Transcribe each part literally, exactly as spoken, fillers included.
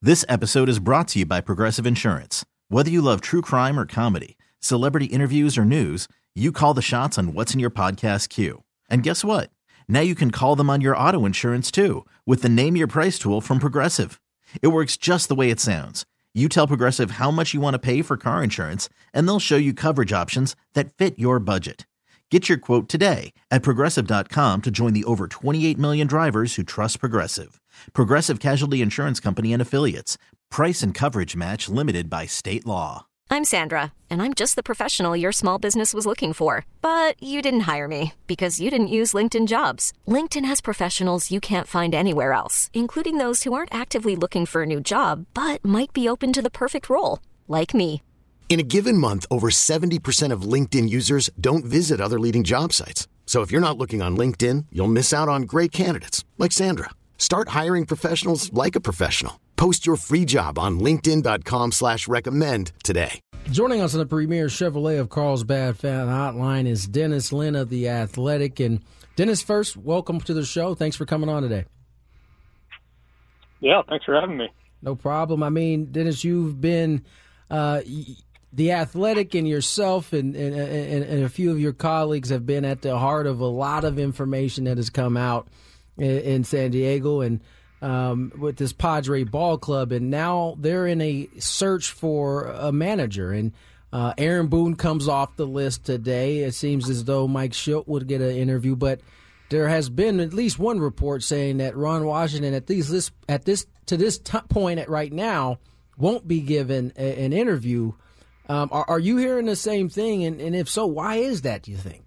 This episode is brought to you by Progressive Insurance. Whether you love true crime or comedy, celebrity interviews or news, you call the shots on what's in your podcast queue. And guess what? Now you can call them on your auto insurance too with the Name Your Price tool from Progressive. It works just the way it sounds. You tell Progressive how much you want to pay for car insurance, and they'll show you coverage options that fit your budget. Get your quote today at Progressive dot com to join the over twenty-eight million drivers who trust Progressive. Progressive Casualty Insurance Company and Affiliates. Price and coverage match limited by state law. I'm Sandra, and I'm just the professional your small business was looking for. But you didn't hire me because you didn't use LinkedIn Jobs. LinkedIn has professionals you can't find anywhere else, including those who aren't actively looking for a new job, but might be open to the perfect role, like me. In a given month, over seventy percent of LinkedIn users don't visit other leading job sites. So if you're not looking on LinkedIn, you'll miss out on great candidates like Sandra. Start hiring professionals like a professional. Post your free job on linkedin dot com slash recommend today. Joining us on the premier Chevrolet of Carlsbad Fan Hotline is Dennis Lin of The Athletic. And Dennis, first, welcome to the show. Thanks for coming on today. Yeah, thanks for having me. No problem. I mean, Dennis, you've been uh, The Athletic and yourself and, and, and, and a few of your colleagues have been at the heart of a lot of information that has come out in, in San Diego and um, with this Padre ball club. And now they're in a search for a manager. And uh, Aaron Boone comes off the list today. It seems as though Mike Shildt would get an interview, but there has been at least one report saying that Ron Washington, at least this, at this to this t- point at right now, won't be given a, an interview. Um, are, are you hearing the same thing? And, and if so, why is that, do you think?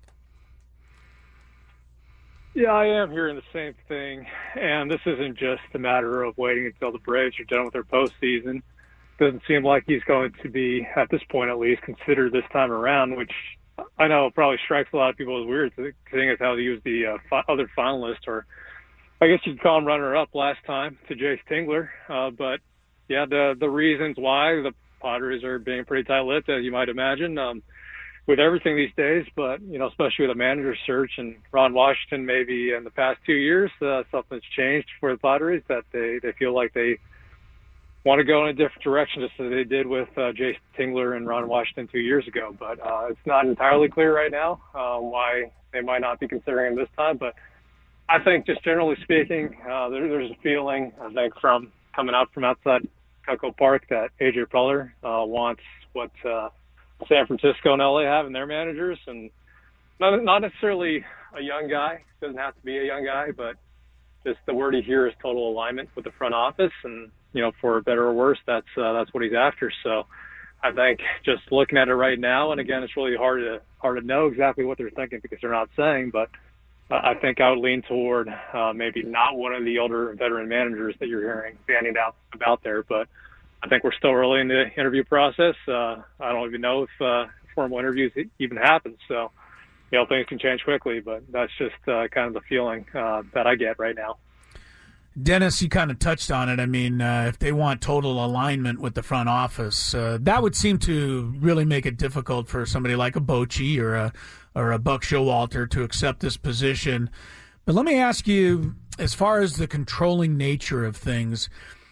Yeah, I am hearing the same thing. And this isn't just a matter of waiting until the Braves are done with their postseason. Doesn't seem like he's going to be, at this point at least, considered this time around, which I know probably strikes a lot of people as weird, seeing as how he was the uh, fi- other finalist, or I guess you could call him runner-up last time to Jace Tingler. Uh, but, yeah, the the reasons why the Padres are being pretty tight-lipped, as you might imagine, um, with everything these days, but, you know, especially with a manager search and Ron Washington, maybe in the past two years, uh, something's changed for the Padres, that they, they feel like they want to go in a different direction, just as they did with uh, Jason Tingler and Ron Washington two years ago. But uh, it's not entirely clear right now uh, why they might not be considering him this time. But I think just generally speaking, uh, there, there's a feeling, I think, from coming out from outside Cutco Park that A J Preller uh, wants what uh, San Francisco and L A have in their managers, and not, not necessarily a young guy. Doesn't have to be a young guy, but just the word he hears is total alignment with the front office, and you know, for better or worse, that's uh, that's what he's after. So I think just looking at it right now, and again, it's really hard to hard to know exactly what they're thinking because they're not saying, but I think I would lean toward uh, maybe not one of the older veteran managers that you're hearing bandied out about there. But I think we're still early in the interview process. Uh, I don't even know if uh, formal interviews even happen. So, you know, things can change quickly, but that's just uh, kind of the feeling uh, that I get right now. Dennis, you kind of touched on it. I mean, uh, if they want total alignment with the front office, uh, that would seem to really make it difficult for somebody like a Bochy or a or a Buck Showalter to accept this position. But let me ask you, as far as the controlling nature of things,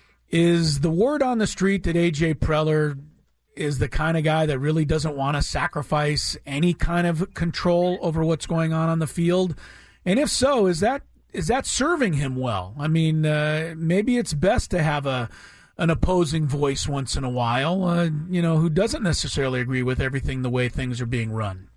is the word on the street that A J Preller is the kind of guy that really doesn't want to sacrifice any kind of control over what's going on on the field? And if so, is that is that serving him well? I mean, uh, maybe it's best to have a an opposing voice once in a while, uh, you know, who doesn't necessarily agree with everything the way things are being run.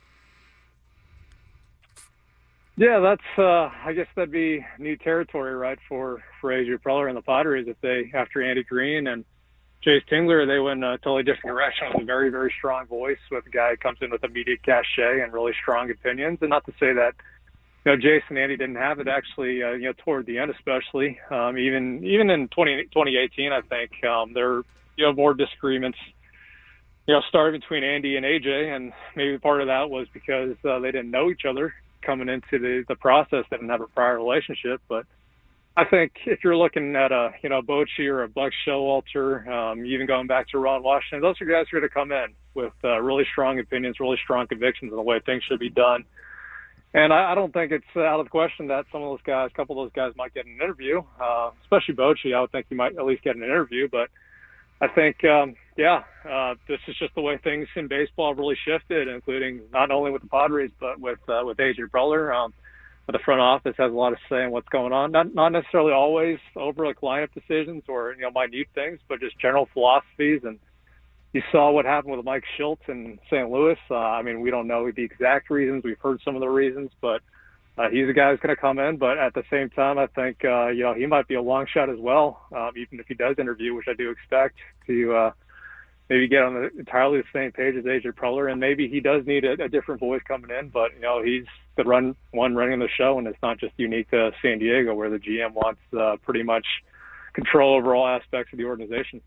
Yeah, that's, uh, I guess that'd be new territory, right, for, for A J Preller and the Padres if they, after Andy Green and Jace Tingler, they went a totally different direction with a very, very strong voice, with a guy who comes in with immediate cachet and really strong opinions. And not to say that, you know, Jace and Andy didn't have it actually, uh, you know, toward the end especially. Um, even even in twenty, twenty eighteen, I think, um, there, you know, more disagreements, you know, started between Andy and A J, and maybe part of that was because uh, they didn't know each other coming into the, the process. They didn't have a prior relationship. But I think if you're looking at a, you know, Bochy or a Buck Showalter, um, even going back to Ron Washington, those are guys who are going to come in with uh, really strong opinions, really strong convictions on the way things should be done. And I, I don't think it's out of the question that some of those guys, a couple of those guys might get an interview, uh, especially Bochy. I would think he might at least get an interview. But I think, um, yeah, uh, this is just the way things in baseball really shifted, including not only with the Padres, but with uh, with A J Preller. Um, the front office has a lot to say in what's going on. Not not necessarily always over like lineup decisions or, you know, minute things, but just general philosophies. And you saw what happened with Mike Schultz in Saint Louis. Uh, I mean, we don't know the exact reasons. We've heard some of the reasons, but uh, he's a guy who's going to come in. But at the same time, I think, uh, you know, he might be a long shot as well, um, even if he does interview, which I do expect, to uh, maybe get on the entirely the same page as A J Preller. And maybe he does need a, a different voice coming in, but, you know, he's the run one running the show, and it's not just unique to San Diego where the G M wants uh, pretty much control over all aspects of the organization.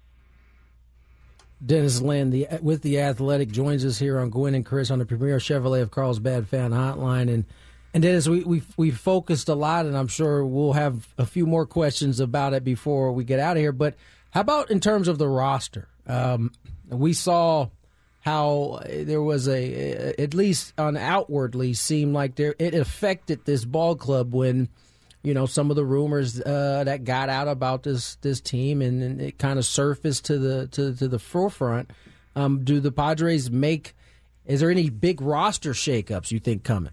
Dennis Lin, the, with The Athletic, joins us here on Gwynn and Chris on the Premier Chevrolet of Carlsbad Fan Hotline. And, and Dennis, we, we, we focused a lot, and I'm sure we'll have a few more questions about it before we get out of here. But how about in terms of the roster? Um, we saw how there was a, at least on outwardly, seemed like there it affected this ball club when, you know, some of the rumors uh, that got out about this this team, and, and it kind of surfaced to the to, to the forefront. Um, do the Padres make? Is there any big roster shakeups you think coming?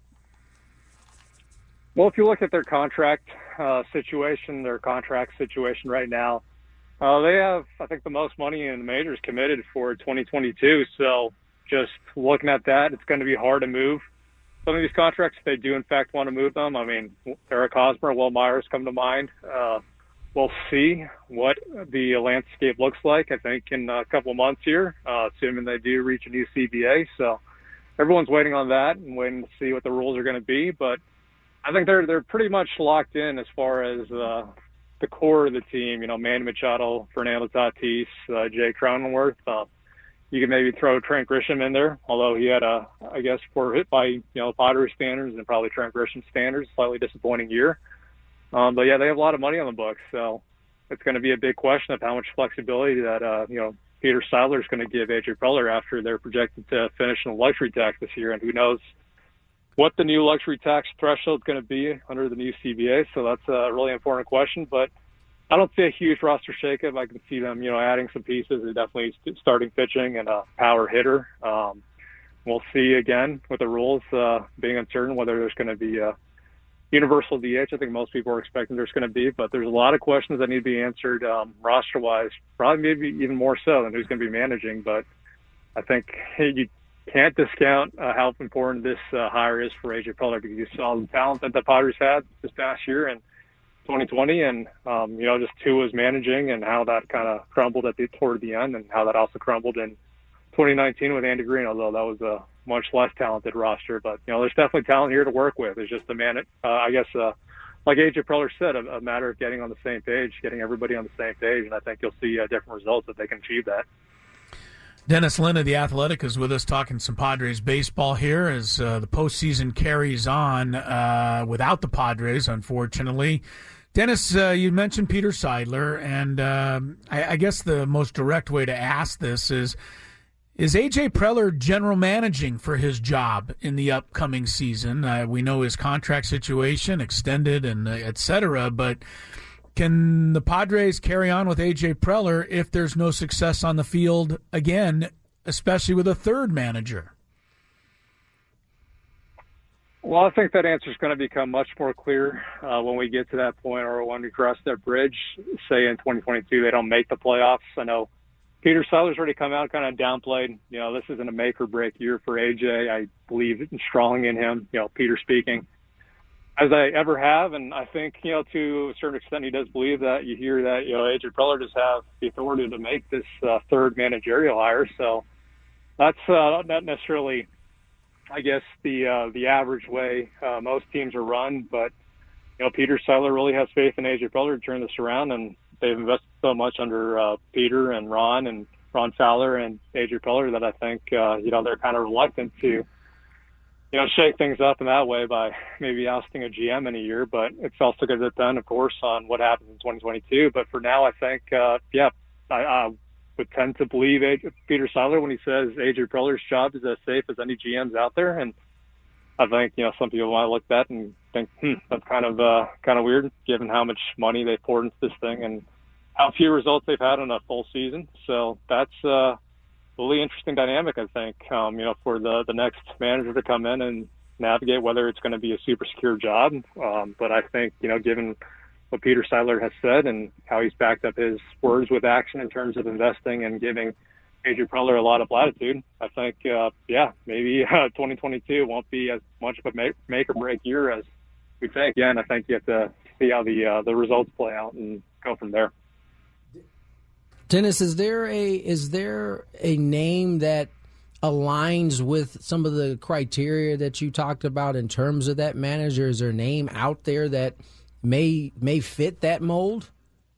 Well, if you look at their contract uh, situation, their contract situation right now, uh, they have, I think, the most money in the majors committed for twenty twenty-two. So just looking at that, it's going to be hard to move some of these contracts, if they do in fact want to move them. I mean, Eric Hosmer, Will Myers come to mind. Uh, we'll see what the landscape looks like, I think, in a couple of months here, uh, assuming they do reach a new C B A. So everyone's waiting on that and waiting to see what the rules are going to be. But I think they're they're pretty much locked in as far as uh, the core of the team. You know, Manny Machado, Fernando Tatis, uh, Jay Cronenworth. Uh, You can maybe throw Trent Grisham in there, although he had a, I guess, for hit by, you know, Padres standards and probably Trent Grisham standards, slightly disappointing year. Um, but yeah, they have a lot of money on the books, so it's going to be a big question of how much flexibility that, uh, you know, Peter Seidler is going to give A J Preller after they're projected to finish in the luxury tax this year, and who knows what the new luxury tax threshold is going to be under the new C B A. So that's a really important question, but I don't see a huge roster shakeup. I can see them, you know, adding some pieces and definitely starting pitching and a power hitter. Um, we'll see again with the rules uh, being uncertain whether there's going to be a universal D H. I think most people are expecting there's going to be, but there's a lot of questions that need to be answered um, roster-wise, probably maybe even more so than who's going to be managing. But I think hey, you can't discount uh, how important this uh, hire is for A J Preller, because you saw the talent that the Padres had this past year and twenty twenty, and um, you know, just who was managing and how that kind of crumbled at the toward the end, and how that also crumbled in twenty nineteen with Andy Green, although that was a much less talented roster. But you know, there's definitely talent here to work with. It's just a man, uh, I guess, uh, like A J Preller said, a, a matter of getting on the same page, getting everybody on the same page, and I think you'll see uh, different results if they can achieve that. Dennis Lin of The Athletic is with us talking some Padres baseball here as uh, the postseason carries on uh, without the Padres, unfortunately. Dennis, uh, you mentioned Peter Seidler, and uh, I, I guess the most direct way to ask this is, is A J Preller general managing for his job in the upcoming season? Uh, we know his contract situation, extended and uh, et cetera, but can the Padres carry on with A J Preller if there's no success on the field again, especially with a third manager? Well, I think that answer is going to become much more clear uh, when we get to that point, or when we cross that bridge. Say in twenty twenty-two, they don't make the playoffs. I know Peter Seidler's already come out, kind of downplayed, you know, this isn't a make or break year for A J. I believe strongly in him, you know, Peter speaking, as I ever have. And I think, you know, to a certain extent, he does believe that. You hear that, you know, A J Preller does have the authority to make this uh, third managerial hire. So that's uh, not necessarily, I guess, the uh, the average way uh, most teams are run. But, you know, Peter Seidler really has faith in A J Preller to turn this around, and they've invested so much under uh, Peter and Ron and Ron Fowler and A J Preller that I think, uh, you know, they're kind of reluctant to, you know, shake things up in that way by maybe ousting a G M in a year. But it's also going to depend, of course, on what happens in twenty twenty-two. But for now, I think, uh, yeah, I, I would tend to believe A J, Peter Seidler when he says A J Preller's job is as safe as any G M's out there. And I think, you know, some people might look at that and think, hmm, that's kind of uh, kind of weird, given how much money they poured into this thing and how few results they've had in a full season. So that's uh, a really interesting dynamic, I think, um, you know, for the, the next manager to come in and navigate whether it's going to be a super secure job. Um, but I think, you know, given what Peter Seidler has said and how he's backed up his words with action in terms of investing and giving A J Preller a lot of latitude, I think, uh, yeah, maybe uh, twenty twenty-two won't be as much of a make, make or break year as we think. Yeah, and I think you have to see how the uh, the results play out and go from there. Dennis, is there a is there a name that aligns with some of the criteria that you talked about in terms of that manager? Is there a name out there that may may fit that mold?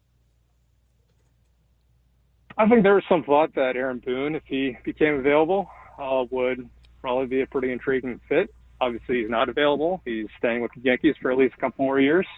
I think there was some thought that Aaron Boone, if he became available, uh, would probably be a pretty intriguing fit. Obviously, he's not available. He's staying with the Yankees for at least a couple more years.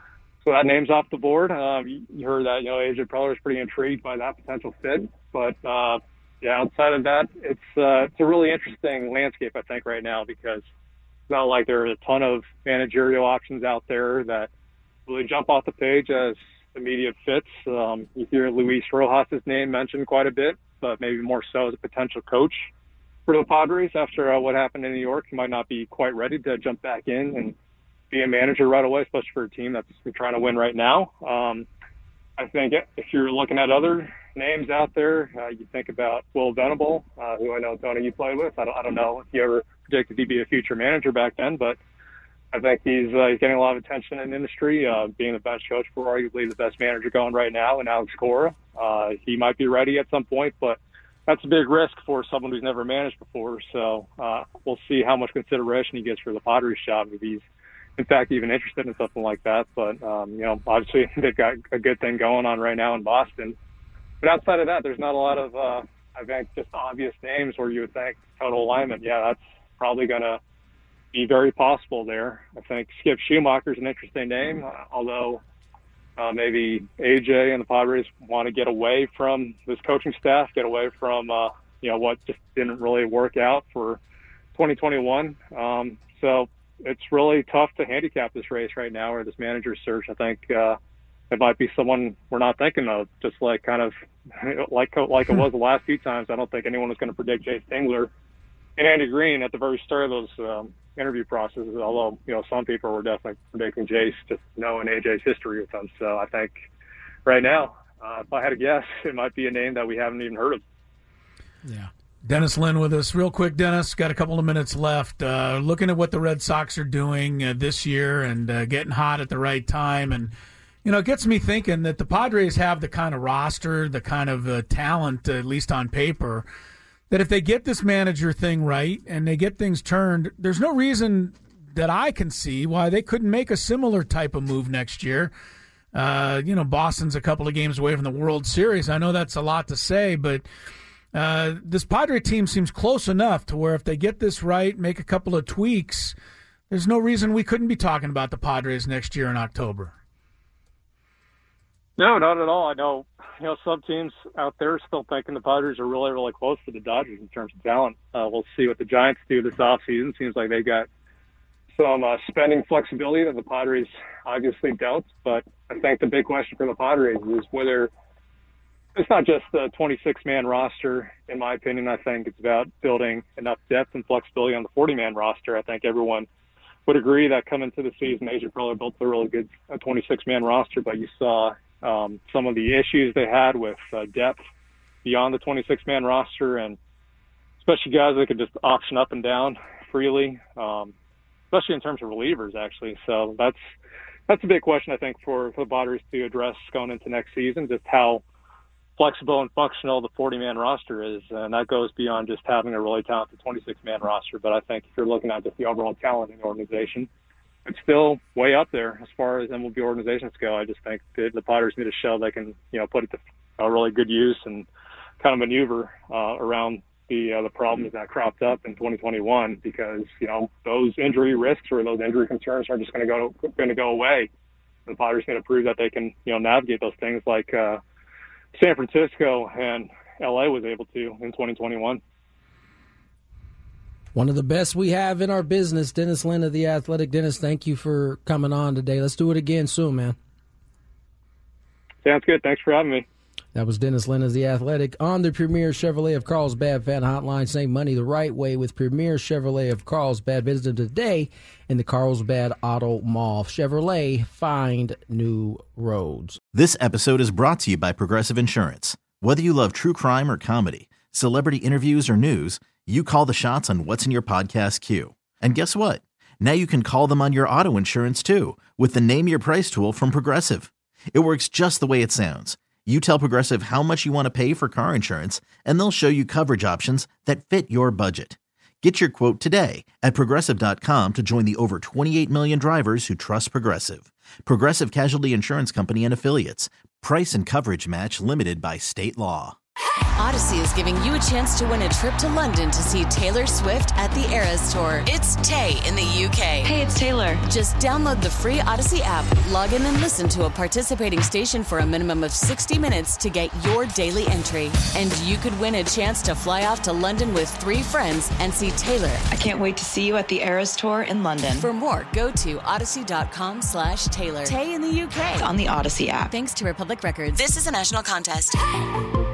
So that name's off the board. Um, you heard that, you know, A J Preller is pretty intrigued by that potential fit. But, uh, yeah, outside of that, it's uh, it's a really interesting landscape, I think, right now, because it's not like there are a ton of managerial options out there that really jump off the page as immediate fits. Um, you hear Luis Rojas' name mentioned quite a bit, but maybe more so as a potential coach for the Padres after uh, what happened in New York. He might not be quite ready to jump back in and be a manager right away, especially for a team that's trying to win right now. Um, I think if you're looking at other names out there, uh, you think about Will Venable, uh, who I know, Tony, you played with. I don't, I don't know if you ever predicted he'd be a future manager back then, but I think he's, uh, he's getting a lot of attention in the industry, uh, being the bench coach for arguably the best manager going right now in Alex Cora. Uh, he might be ready at some point, but that's a big risk for someone who's never managed before. So uh, we'll see how much consideration he gets for the Padres job, if he's, in fact, even interested in something like that. But, um, you know, obviously they've got a good thing going on right now in Boston. But outside of that, there's not a lot of, uh, I think, just obvious names where you would think total alignment. Yeah, that's probably going to be very possible there. I think Skip Schumacher's an interesting name, uh, although uh, maybe A J and the Padres want to get away from this coaching staff, get away from, uh, you know, what just didn't really work out for twenty twenty-one. Um, so it's really tough to handicap this race right now or this manager search. I think uh, it might be someone we're not thinking of, just like kind of like like it was the last few times. I don't think anyone was going to predict Jay Stingler and Andy Green at the very start of those um, interview processes, although, you know, some people were definitely predicting Jace, just knowing A J's history with them. So I think right now, uh, if I had to guess, it might be a name that we haven't even heard of. Yeah. Dennis Lin with us. Real quick, Dennis, got a couple of minutes left. Uh, looking at what the Red Sox are doing uh, this year and uh, getting hot at the right time. And, you know, it gets me thinking that the Padres have the kind of roster, the kind of uh, talent, uh, at least on paper, that if they get this manager thing right and they get things turned, there's no reason that I can see why they couldn't make a similar type of move next year. Uh, you know, Boston's a couple of games away from the World Series. I know that's a lot to say, but uh, this Padre team seems close enough to where if they get this right, make a couple of tweaks, there's no reason we couldn't be talking about the Padres next year in October. No, not at all. I know, you know, some teams out there are still thinking the Padres are really, really close to the Dodgers in terms of talent. Uh, we'll see what the Giants do this offseason. Seems like they've got some uh, spending flexibility that the Padres obviously don't. But I think the big question for the Padres is whether it's not just the twenty-six man roster, in my opinion. I think it's about building enough depth and flexibility on the forty man roster. I think everyone would agree that coming to the season, A J Preller built a really good twenty-six man roster, but you saw Um, some of the issues they had with uh, depth beyond the twenty-six man roster, and especially guys that could just option up and down freely, um, especially in terms of relievers, actually. So that's that's a big question, I think, for, for the Padres to address going into next season, just how flexible and functional the forty man roster is. And that goes beyond just having a really talented twenty-six man roster. But I think if you're looking at just the overall talent in the organization, it's still way up there as far as M L B organizations go. I just think that the Padres need a show they can, you know, put it to a really good use and kind of maneuver uh, around the uh, the problems that cropped up in twenty twenty-one, because, you know, those injury risks or those injury concerns are just going to go going to go away. The Padres need to prove that they can, you know, navigate those things like uh, San Francisco and L A was able to in twenty twenty-one. One of the best we have in our business, Dennis Lin of The Athletic. Dennis, thank you for coming on today. Let's do it again soon, man. Sounds good. Thanks for having me. That was Dennis Lin of The Athletic on the Premier Chevrolet of Carlsbad Fan Hotline. Save money the right way with Premier Chevrolet of Carlsbad. Visit them today in the Carlsbad Auto Mall. Chevrolet, find new roads. This episode is brought to you by Progressive Insurance. Whether you love true crime or comedy, celebrity interviews or news, you call the shots on what's in your podcast queue. And guess what? Now you can call them on your auto insurance too with the Name Your Price tool from Progressive. It works just the way it sounds. You tell Progressive how much you want to pay for car insurance, and they'll show you coverage options that fit your budget. Get your quote today at Progressive dot com to join the over twenty-eight million drivers who trust Progressive. Progressive Casualty Insurance Company and Affiliates. Price and coverage match limited by state law. Odyssey is giving you a chance to win a trip to London to see Taylor Swift at the Eras Tour. It's Tay in the U K. Hey, it's Taylor. Just download the free Odyssey app, log in and listen to a participating station for a minimum of sixty minutes to get your daily entry. And you could win a chance to fly off to London with three friends and see Taylor. I can't wait to see you at the Eras Tour in London. For more, go to odyssey.com slash Taylor. Tay in the U K. It's on the Odyssey app. Thanks to Republic Records. This is a national contest.